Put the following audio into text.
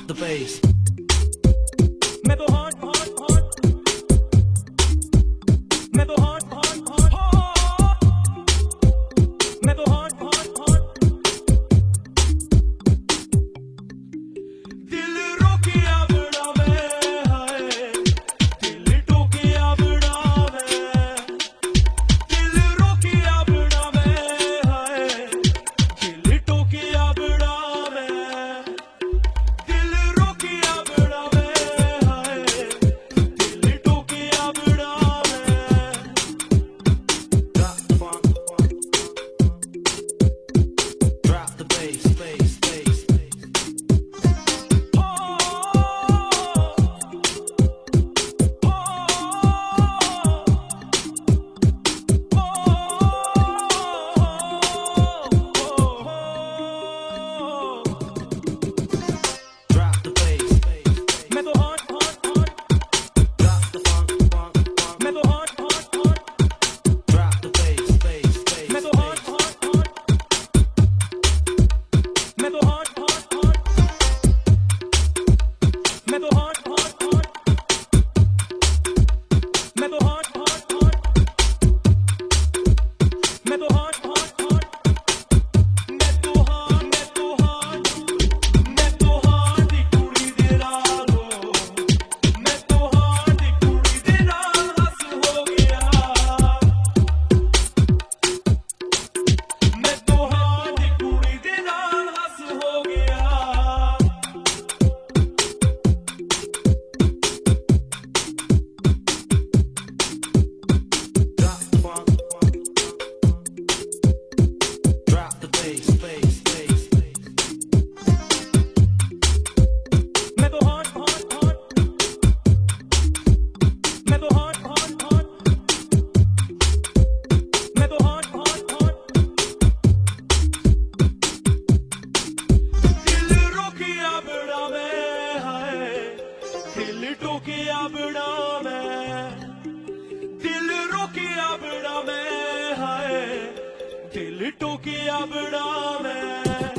the bass. मैं तो hot hot hot, मैं तो हॉट हॉट हॉट, मैं तो हॉट हॉट हॉट। दिल रोकिया बड़ा मैं हाय, दिल टोकिया बड़ा मैं, दिल रोकिया बड़ा मैं हाय, दिल टोकिया बड़ा मैं, दिल रोकिया बड़ा मैं हाय, दिल टोकिया बड़ा मैं। Drop the funk, drop the bass, bass, bass. Drop the bass, मैं तो hot hot hot, drop the funk, funk, funk. मैं तो hot hot hot, Drop the bass, bass, bass. मैं तो हॉट हॉट हॉट, मैं तो हॉट हॉट हॉट, मैं तो हॉट हॉट हॉट, मैं तो हॉट हॉट हॉट, मैं तो हॉट हॉट हॉट, मैं तो हॉट, मैं तो हॉट दी कुड़ी दे नालो, मैं तो हॉट दी कुड़ी दे नाल हस हो गया, मैं तो हॉट दी कुड़ी दे नाल हस हो गया। Drop the funk, drop the bass, bass, bass. मैं तो हॉट हॉट हॉट, मैं तो हॉट हॉट हॉट, मैं तो हॉट हॉट हॉट। दिल रोकिया बड़ा मैं हाय, दिल टोकिया बड़ा मैं, दिल रोकिया बड़ा मैं हाय, दिल टोकिया बड़ा मैं।